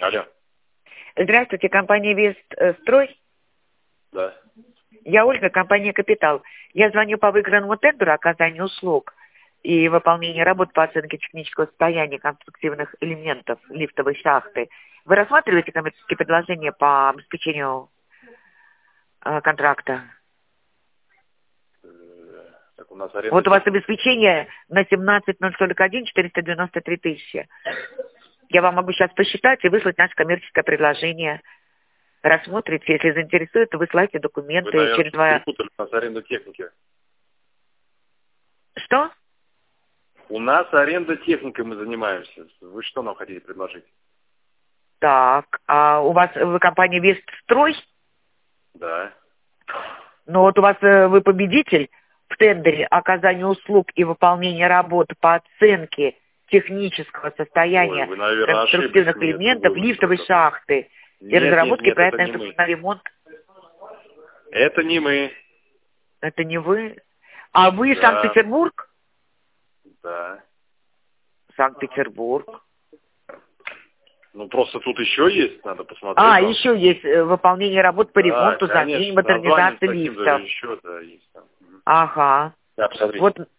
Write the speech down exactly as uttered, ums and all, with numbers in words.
Алло. Здравствуйте, компания Вестстрой. Да. Я Ольга, компания Капитал. Я звоню по выигранному тендеру оказания услуг и выполнения работ по оценке технического состояния конструктивных элементов лифтовой шахты. Вы рассматриваете коммерческие предложения по обеспечению э, контракта? Так у нас аренда... Вот у вас обеспечение на семнадцать ноль сорок один четыреста девяносто три тысячи. Я вам могу сейчас посчитать и выслать наше коммерческое предложение. Рассмотрите, если заинтересует, то высылайте документы. Вы, наверное, через два... перепутали, у нас аренда техники. Что? У нас аренда техникой мы занимаемся. Вы что нам хотите предложить? Так, а у вас, вы компания Вестстрой? Да. Ну вот у вас, э, вы победитель в тендере оказания услуг и выполнения работ по оценке технического состояния Ой, вы, наверное, конструктивных ошиблись. элементов Другой лифтовой вопрос. шахты и Нет, разработки нет, нет, проекта это не мы. на ремонт. Это не мы. Это не вы? А вы Да. Санкт-Петербург? Да. Санкт-Петербург. Ну, просто тут еще есть, надо посмотреть. А, вам. еще есть э, выполнение работ по Да, ремонту, конечно, замене, названием модернизации таким лифтов. даже еще, да, есть там. Ага. Да, посмотрите. Вот